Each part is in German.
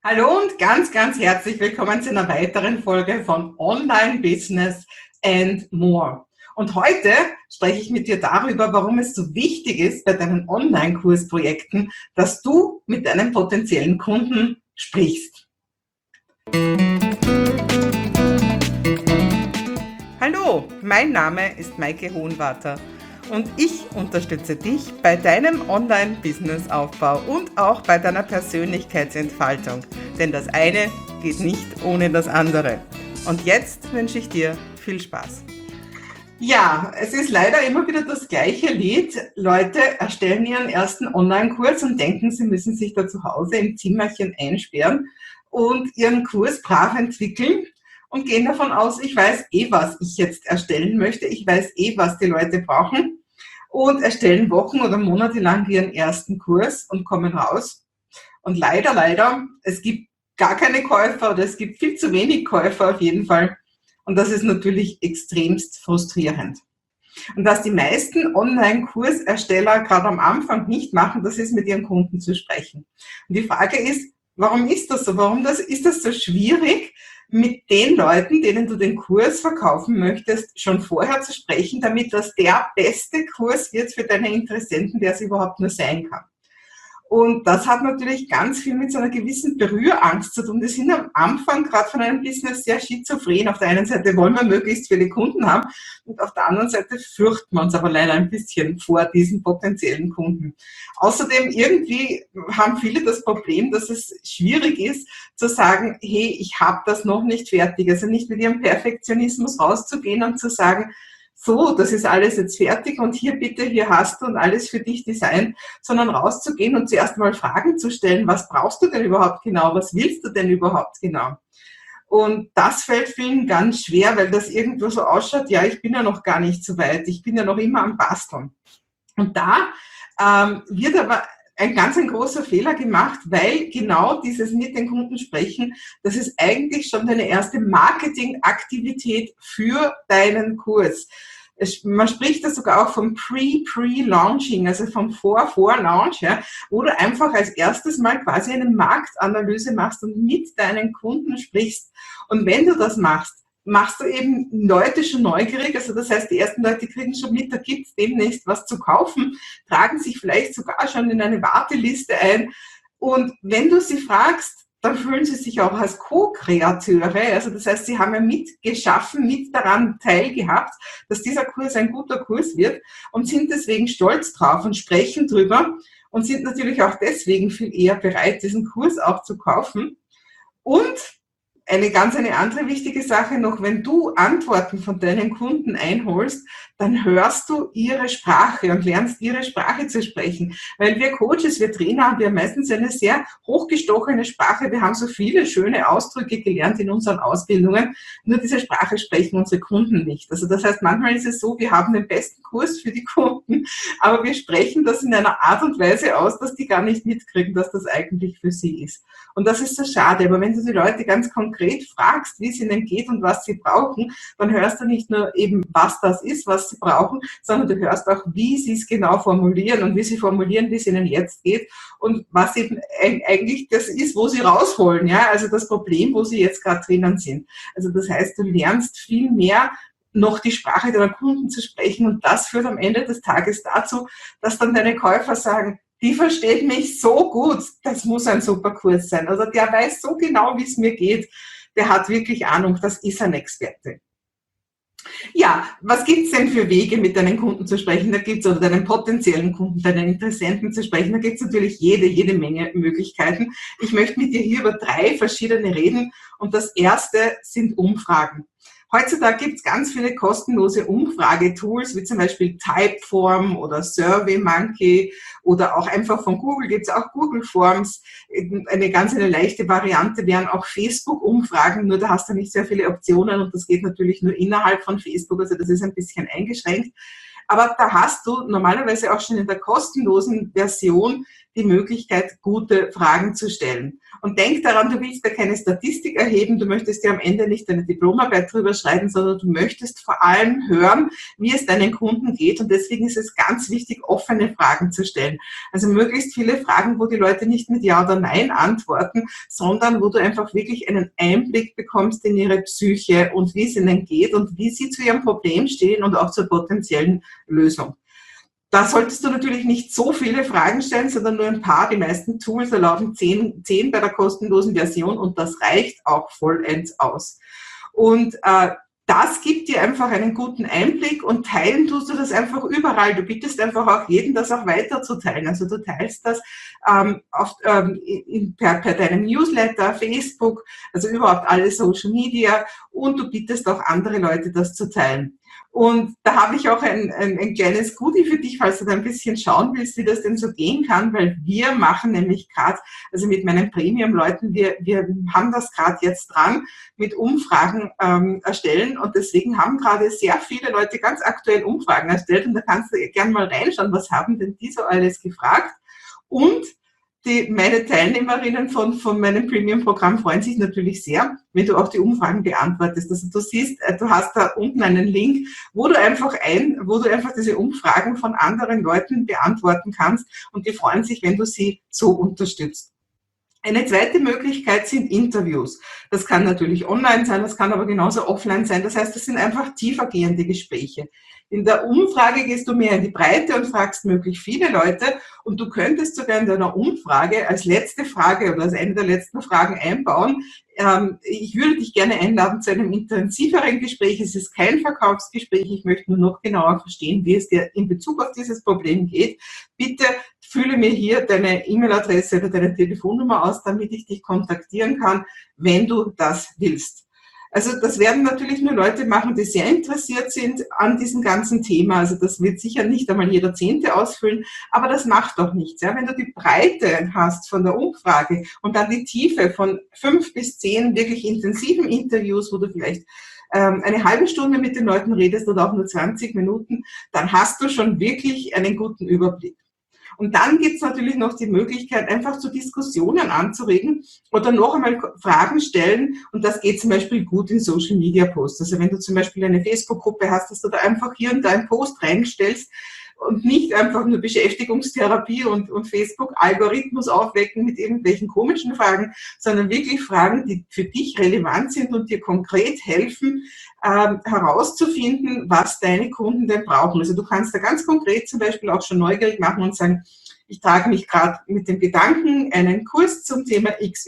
Hallo und ganz herzlich willkommen zu einer weiteren Folge von Online Business and More. Und heute spreche ich mit dir darüber, warum es so wichtig ist bei deinen Online-Kursprojekten, dass du mit deinen potenziellen Kunden sprichst. Hallo, mein Name ist Maike Hohenwarter und ich unterstütze dich bei deinem Online-Business-Aufbau und auch bei deiner Persönlichkeitsentfaltung. Denn das eine geht nicht ohne das andere. Und jetzt wünsche ich dir viel Spaß. Ja, es ist leider immer wieder das gleiche Lied. Leute erstellen ihren ersten Online-Kurs und denken, sie müssen sich da zu Hause im Zimmerchen einsperren und ihren Kurs brav entwickeln und gehen davon aus, ich weiß was ich jetzt erstellen möchte. Ich weiß was die Leute brauchen und erstellen Wochen oder Monate lang ihren ersten Kurs und kommen raus. Und leider, es gibt gar keine Käufer oder es gibt viel zu wenig Käufer auf jeden Fall. Und das ist natürlich extremst frustrierend. Und was die meisten Online-Kursersteller gerade am Anfang nicht machen, das ist mit ihren Kunden zu sprechen. Und die Frage ist, warum ist das so? Ist das so schwierig, mit den Leuten, denen du den Kurs verkaufen möchtest, schon vorher zu sprechen, damit das der beste Kurs wird für deine Interessenten, der es überhaupt nur sein kann? Und das hat natürlich ganz viel mit so einer gewissen Berührangst zu tun. Die sind am Anfang gerade von einem Business sehr schizophren. Auf der einen Seite wollen wir möglichst viele Kunden haben und auf der anderen Seite fürchten wir uns aber leider ein bisschen vor diesen potenziellen Kunden. Außerdem irgendwie haben viele das Problem, dass es schwierig ist zu sagen, hey, ich habe das noch nicht fertig. Also nicht mit ihrem Perfektionismus rauszugehen und zu sagen, so, das ist alles jetzt fertig und hier bitte, hier hast du und alles für dich designt, sondern rauszugehen und zuerst mal Fragen zu stellen, was brauchst du denn überhaupt genau, was willst du denn überhaupt genau? Und das fällt vielen ganz schwer, weil das irgendwo so ausschaut, ja, ich bin ja noch gar nicht so weit, ich bin ja noch immer am Basteln. Und da wird aber ein großer Fehler gemacht, weil genau dieses mit den Kunden sprechen, das ist eigentlich schon deine erste Marketingaktivität für deinen Kurs. Man spricht da sogar auch vom Pre-Launching, also vom Vor-Launch, ja, wo du einfach als erstes mal quasi eine Marktanalyse machst und mit deinen Kunden sprichst. Und wenn du das machst du eben Leute schon neugierig, also das heißt, die ersten Leute kriegen schon mit, da gibt es demnächst was zu kaufen, tragen sich vielleicht sogar schon in eine Warteliste ein und wenn du sie fragst, dann fühlen sie sich auch als Co-Kreateure, also das heißt, sie haben ja mitgeschaffen, mit daran teilgehabt, dass dieser Kurs ein guter Kurs wird und sind deswegen stolz drauf und sprechen drüber und sind natürlich auch deswegen viel eher bereit, diesen Kurs auch zu kaufen. Und eine andere wichtige Sache noch, wenn du Antworten von deinen Kunden einholst, dann hörst du ihre Sprache und lernst ihre Sprache zu sprechen. Weil wir Coaches, wir Trainer haben ja meistens eine sehr hochgestochene Sprache. Wir haben so viele schöne Ausdrücke gelernt in unseren Ausbildungen. Nur diese Sprache sprechen unsere Kunden nicht. Also das heißt, manchmal ist es so, wir haben den besten Kurs für die Kunden, aber wir sprechen das in einer Art und Weise aus, dass die gar nicht mitkriegen, dass das eigentlich für sie ist. Und das ist so schade. Aber wenn du die Leute ganz konkret fragst, wie es ihnen geht und was sie brauchen, dann hörst du nicht nur eben, was das ist, was sie brauchen, sondern du hörst auch, wie sie es genau formulieren und wie sie formulieren, wie es ihnen jetzt geht und was eben eigentlich das ist, wo sie rausholen. Ja, also das Problem, wo sie jetzt gerade drinnen sind. Also das heißt, du lernst viel mehr noch die Sprache deiner Kunden zu sprechen und das führt am Ende des Tages dazu, dass dann deine Käufer sagen, die versteht mich so gut, das muss ein super Kurs sein. Also der weiß so genau, wie es mir geht. Der hat wirklich Ahnung, das ist ein Experte. Ja, was gibt's denn für Wege, mit deinen Kunden zu sprechen? Da gibt's oder deinen potenziellen Kunden, deinen Interessenten zu sprechen. Da gibt's natürlich jede Menge Möglichkeiten. Ich möchte mit dir hier über 3 verschiedene reden. Und das erste sind Umfragen. Heutzutage gibt es ganz viele kostenlose Umfragetools, wie zum Beispiel Typeform oder SurveyMonkey oder auch einfach von Google gibt es auch Google Forms. Eine leichte Variante wären auch Facebook-Umfragen, nur da hast du nicht sehr viele Optionen und das geht natürlich nur innerhalb von Facebook, also das ist ein bisschen eingeschränkt. Aber da hast du normalerweise auch schon in der kostenlosen Version die Möglichkeit, gute Fragen zu stellen. Und denk daran, du willst da keine Statistik erheben, du möchtest ja am Ende nicht deine Diplomarbeit drüber schreiben, sondern du möchtest vor allem hören, wie es deinen Kunden geht. Und deswegen ist es ganz wichtig, offene Fragen zu stellen. Also möglichst viele Fragen, wo die Leute nicht mit Ja oder Nein antworten, sondern wo du einfach wirklich einen Einblick bekommst in ihre Psyche und wie es ihnen geht und wie sie zu ihrem Problem stehen und auch zur potenziellen Lösung. Da solltest du natürlich nicht so viele Fragen stellen, sondern nur ein paar. Die meisten Tools erlauben 10 bei der kostenlosen Version und das reicht auch vollends aus. Und das gibt dir einfach einen guten Einblick und teilen tust du das einfach überall. Du bittest einfach auch jeden, das auch weiterzuteilen. Also du teilst das per deinem Newsletter, Facebook, also überhaupt alle Social Media und du bittest auch andere Leute, das zu teilen. Und da habe ich auch ein kleines Goodie für dich, falls du da ein bisschen schauen willst, wie das denn so gehen kann, weil wir machen nämlich gerade, also mit meinen Premium-Leuten, wir haben das gerade jetzt dran, mit Umfragen erstellen und deswegen haben gerade sehr viele Leute ganz aktuell Umfragen erstellt und da kannst du gerne mal reinschauen, was haben denn die so alles gefragt und meine Teilnehmerinnen von meinem Premium-Programm freuen sich natürlich sehr, wenn du auch die Umfragen beantwortest. Also du siehst, du hast da unten einen Link, wo du einfach diese Umfragen von anderen Leuten beantworten kannst und die freuen sich, wenn du sie so unterstützt. Eine zweite Möglichkeit sind Interviews. Das kann natürlich online sein, das kann aber genauso offline sein. Das heißt, das sind einfach tiefergehende Gespräche. In der Umfrage gehst du mehr in die Breite und fragst möglichst viele Leute und du könntest sogar in deiner Umfrage als letzte Frage oder als eine der letzten Fragen einbauen, ich würde dich gerne einladen zu einem intensiveren Gespräch. Es ist kein Verkaufsgespräch, ich möchte nur noch genauer verstehen, wie es dir in Bezug auf dieses Problem geht. Bitte fülle mir hier deine E-Mail-Adresse oder deine Telefonnummer aus, damit ich dich kontaktieren kann, wenn du das willst. Also das werden natürlich nur Leute machen, die sehr interessiert sind an diesem ganzen Thema. Also das wird sicher nicht einmal jeder Zehnte ausfüllen, aber das macht doch nichts. Ja? Wenn du die Breite hast von der Umfrage und dann die Tiefe von 5 bis 10 wirklich intensiven Interviews, wo du vielleicht eine halbe Stunde mit den Leuten redest oder auch nur 20 Minuten, dann hast du schon wirklich einen guten Überblick. Und dann gibt es natürlich noch die Möglichkeit, einfach zu Diskussionen anzuregen oder noch einmal Fragen stellen. Und das geht zum Beispiel gut in Social-Media-Posts. Also wenn du zum Beispiel eine Facebook-Gruppe hast, dass du da einfach hier und da einen Post reinstellst und nicht einfach nur Beschäftigungstherapie und Facebook-Algorithmus aufwecken mit irgendwelchen komischen Fragen, sondern wirklich Fragen, die für dich relevant sind und dir konkret helfen, herauszufinden, was deine Kunden denn brauchen. Also du kannst da ganz konkret zum Beispiel auch schon neugierig machen und sagen, ich trage mich gerade mit dem Gedanken, einen Kurs zum Thema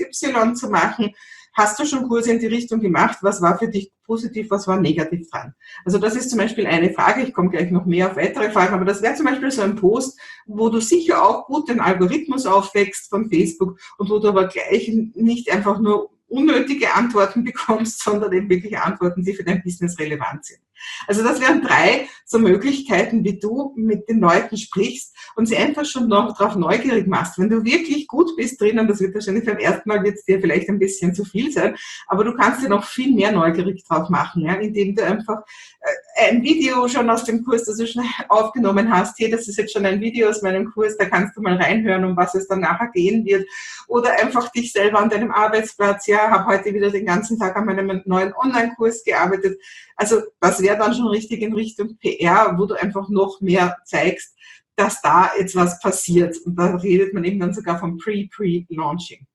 XY zu machen. Hast du schon Kurse in die Richtung gemacht? Was war für dich positiv, was war negativ dran? Also das ist zum Beispiel eine Frage. Ich komme gleich noch mehr auf weitere Fragen, aber das wäre zum Beispiel so ein Post, wo du sicher auch gut den Algorithmus aufwächst von Facebook und wo du aber gleich nicht einfach nur unnötige Antworten bekommst, sondern eben wirklich Antworten, die für dein Business relevant sind. Also das wären 3 so Möglichkeiten, wie du mit den Leuten sprichst und sie einfach schon noch darauf neugierig machst. Wenn du wirklich gut bist drin, und das wird wahrscheinlich beim ersten Mal wird es dir vielleicht ein bisschen zu viel sein, aber du kannst dir noch viel mehr neugierig drauf machen, ja, indem du einfach ein Video schon aus dem Kurs, das du schon aufgenommen hast, hier, das ist jetzt schon ein Video aus meinem Kurs, da kannst du mal reinhören, um was es dann nachher gehen wird. Oder einfach dich selber an deinem Arbeitsplatz, ja, habe heute wieder den ganzen Tag an meinem neuen Online-Kurs gearbeitet. Also das wäre dann schon richtig in Richtung PR, wo du einfach noch mehr zeigst, dass da jetzt was passiert. Und da redet man eben dann sogar vom Pre-Launching.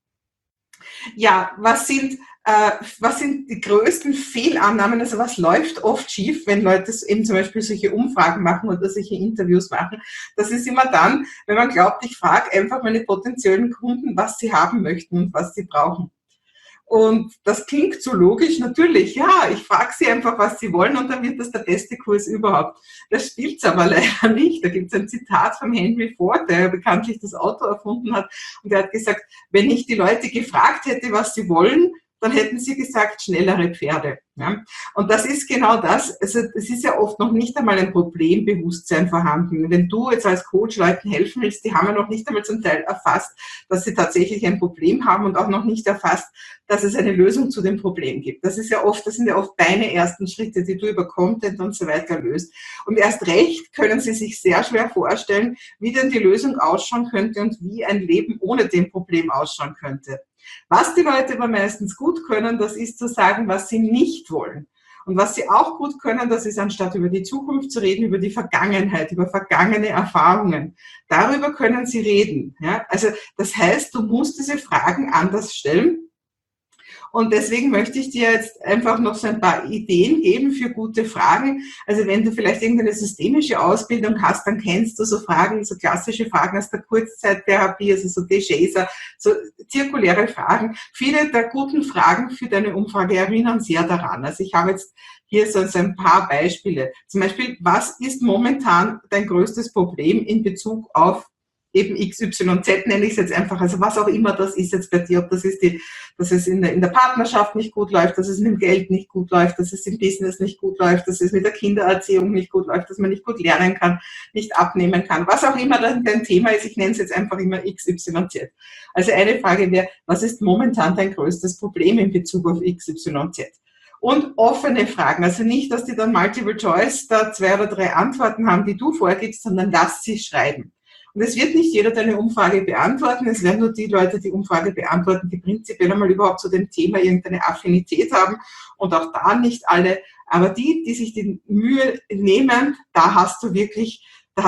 Ja, was sind die größten Fehlannahmen? Also was läuft oft schief, wenn Leute eben zum Beispiel solche Umfragen machen oder solche Interviews machen? Das ist immer dann, wenn man glaubt, ich frage einfach meine potenziellen Kunden, was sie haben möchten und was sie brauchen. Und das klingt so logisch, natürlich, ja, ich frage sie einfach, was sie wollen und dann wird das der beste Kurs überhaupt. Das spielt's aber leider nicht. Da gibt's ein Zitat von Henry Ford, der bekanntlich das Auto erfunden hat und der hat gesagt, wenn ich die Leute gefragt hätte, was sie wollen, dann hätten sie gesagt, schnellere Pferde. Ja? Und das ist genau das. Also es ist ja oft noch nicht einmal ein Problembewusstsein vorhanden. Wenn du jetzt als Coach Leuten helfen willst, die haben ja noch nicht einmal zum Teil erfasst, dass sie tatsächlich ein Problem haben und auch noch nicht erfasst, dass es eine Lösung zu dem Problem gibt. Das sind ja oft deine ersten Schritte, die du über Content und so weiter löst. Und erst recht können sie sich sehr schwer vorstellen, wie denn die Lösung ausschauen könnte und wie ein Leben ohne dem Problem ausschauen könnte. Was die Leute aber meistens gut können, das ist zu sagen, was sie nicht wollen. Und was sie auch gut können, das ist, anstatt über die Zukunft zu reden, über die Vergangenheit, über vergangene Erfahrungen. Darüber können sie reden. Ja? Also das heißt, du musst diese Fragen anders stellen. Und deswegen möchte ich dir jetzt einfach noch so ein paar Ideen geben für gute Fragen. Also wenn du vielleicht irgendeine systemische Ausbildung hast, dann kennst du so Fragen, so klassische Fragen aus der Kurzzeittherapie, also so DeShazer, so zirkuläre Fragen. Viele der guten Fragen für deine Umfrage erinnern sehr daran. Also ich habe jetzt hier so ein paar Beispiele. Zum Beispiel, was ist momentan dein größtes Problem in Bezug auf eben XYZ, nenne ich es jetzt einfach, also was auch immer das ist jetzt bei dir, ob das ist dass es in der Partnerschaft nicht gut läuft, dass es mit dem Geld nicht gut läuft, dass es im Business nicht gut läuft, dass es mit der Kindererziehung nicht gut läuft, dass man nicht gut lernen kann, nicht abnehmen kann, was auch immer dein Thema ist, ich nenne es jetzt einfach immer XYZ. Also eine Frage wäre, was ist momentan dein größtes Problem in Bezug auf XYZ? Und offene Fragen, also nicht, dass die dann Multiple Choice da 2 oder 3 Antworten haben, die du vorgibst, sondern lass sie schreiben. Und es wird nicht jeder deine Umfrage beantworten, es werden nur die Leute die Umfrage beantworten, die prinzipiell einmal überhaupt zu dem Thema irgendeine Affinität haben und auch da nicht alle, aber die sich die Mühe nehmen, da hast du wirklich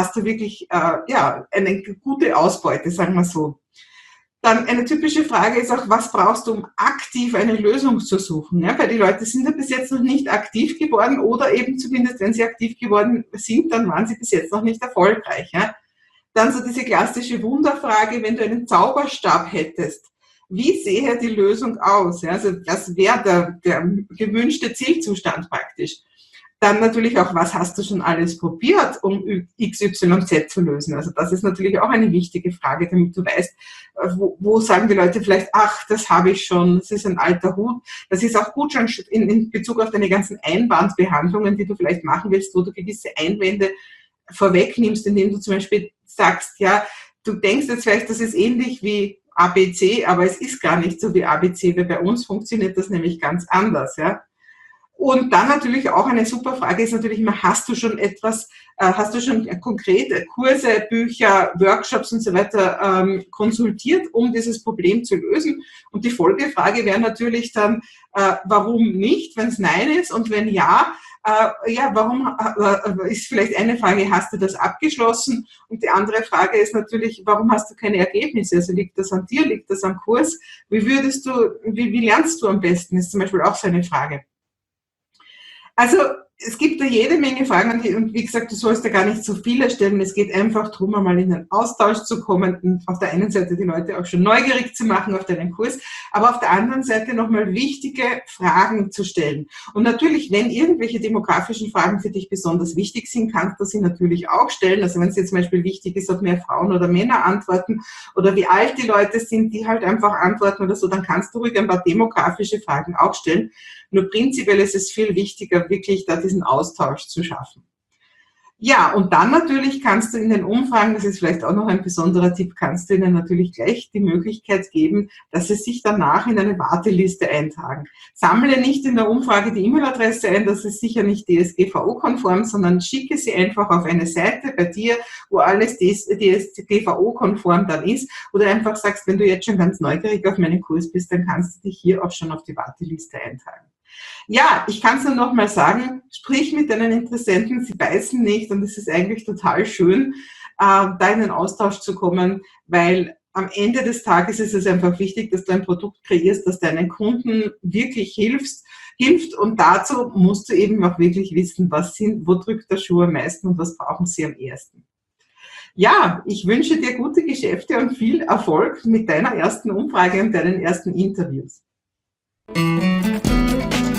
eine gute Ausbeute, sagen wir so. Dann eine typische Frage ist auch, was brauchst du, um aktiv eine Lösung zu suchen? Ja, weil die Leute sind ja bis jetzt noch nicht aktiv geworden oder eben zumindest, wenn sie aktiv geworden sind, dann waren sie bis jetzt noch nicht erfolgreich. Ja? Dann so diese klassische Wunderfrage, wenn du einen Zauberstab hättest, wie sähe die Lösung aus? Ja, also das wäre der gewünschte Zielzustand praktisch. Dann natürlich auch, was hast du schon alles probiert, um XYZ zu lösen? Also das ist natürlich auch eine wichtige Frage, damit du weißt, wo sagen die Leute vielleicht, ach, das habe ich schon, das ist ein alter Hut. Das ist auch gut schon in Bezug auf deine ganzen Einwandbehandlungen, die du vielleicht machen willst, wo du gewisse Einwände vorwegnimmst, indem du zum Beispiel sagst, ja, du denkst jetzt vielleicht, das ist ähnlich wie ABC, aber es ist gar nicht so wie ABC, weil bei uns funktioniert das nämlich ganz anders, ja. Und dann natürlich auch eine super Frage ist natürlich immer, hast du schon konkret Kurse, Bücher, Workshops und so weiter konsultiert, um dieses Problem zu lösen? Und die Folgefrage wäre natürlich dann, warum nicht, wenn es Nein ist und wenn ja, warum ist vielleicht eine Frage, hast du das abgeschlossen? Und die andere Frage ist natürlich, warum hast du keine Ergebnisse? Also liegt das an dir, liegt das am Kurs? Wie lernst du am besten? Ist zum Beispiel auch so eine Frage. Also es gibt da jede Menge Fragen und wie gesagt, du sollst da gar nicht so viele stellen. Es geht einfach darum, einmal in den Austausch zu kommen und auf der einen Seite die Leute auch schon neugierig zu machen auf deinen Kurs, aber auf der anderen Seite nochmal wichtige Fragen zu stellen. Und natürlich, wenn irgendwelche demografischen Fragen für dich besonders wichtig sind, kannst du sie natürlich auch stellen. Also wenn es dir zum Beispiel wichtig ist, ob mehr Frauen oder Männer antworten oder wie alt die Leute sind, die halt einfach antworten oder so, dann kannst du ruhig ein paar demografische Fragen auch stellen. Nur prinzipiell ist es viel wichtiger, wirklich da diesen Austausch zu schaffen. Ja, und dann natürlich kannst du in den Umfragen, das ist vielleicht auch noch ein besonderer Tipp, kannst du ihnen natürlich gleich die Möglichkeit geben, dass sie sich danach in eine Warteliste eintragen. Sammle nicht in der Umfrage die E-Mail-Adresse ein, das ist sicher nicht DSGVO-konform, sondern schicke sie einfach auf eine Seite bei dir, wo alles DSGVO-konform dann ist, oder einfach sagst, wenn du jetzt schon ganz neugierig auf meinen Kurs bist, dann kannst du dich hier auch schon auf die Warteliste eintragen. Ja, ich kann es nur noch mal sagen, sprich mit deinen Interessenten, sie beißen nicht und es ist eigentlich total schön, da in den Austausch zu kommen, weil am Ende des Tages ist es einfach wichtig, dass du ein Produkt kreierst, das deinen Kunden wirklich hilft und dazu musst du eben auch wirklich wissen, wo drückt der Schuh am meisten und was brauchen sie am ehesten. Ja, ich wünsche dir gute Geschäfte und viel Erfolg mit deiner ersten Umfrage und deinen ersten Interviews.